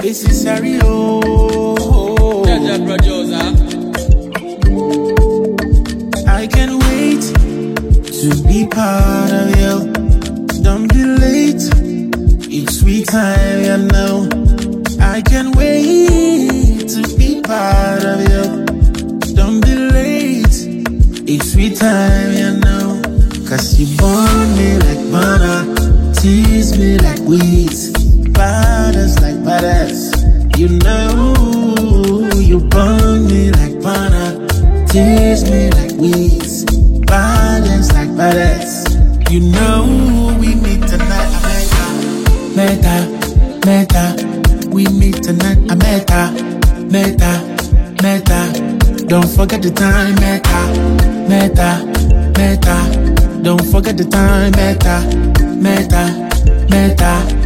necessary, oh. Jaja producer. I can't wait to be part of you. Don't be late, it's sweet time, you know. I can't wait to be part of you. Don't be late, it's sweet time, you know. Cause you burn me like butter, tease me like weeds, badass like badass. You know, you burn me like butter, tease me like weeds, badass like badass. You know, we meet tonight, meta, meta. We meet tonight, meta, meta, meta. Don't forget the time, meta, meta, meta. Don't forget the time, meta, meta, meta.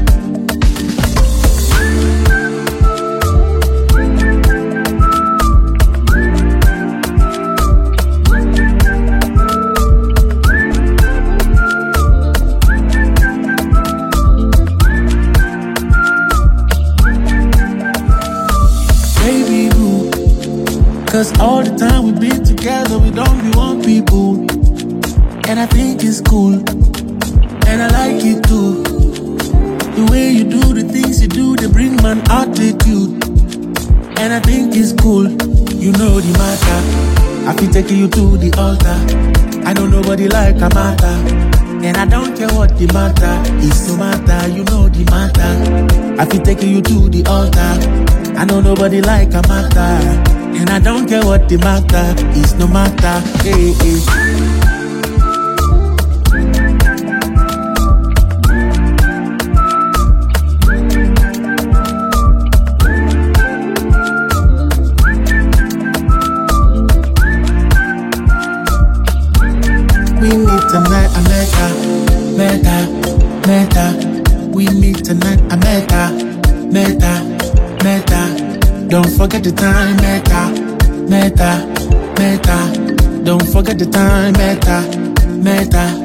Baby boo, cause all the time we've been together, we don't be one people. And I think it's cool, and I like it too. The way you do the things you do, they bring man attitude. And I think it's cool, you know the matter. I feel taking you to the altar. I know nobody like a matter. And I don't care what the matter is, no matter, you know the matter. I feel taking you to the altar. I know nobody like a matter. And I don't care what the matter is, no matter. Hey, hey. We meet tonight, meta, meta. We meet tonight, meta, meta. Don't forget the time, meta, meta. Don't forget the time, meta.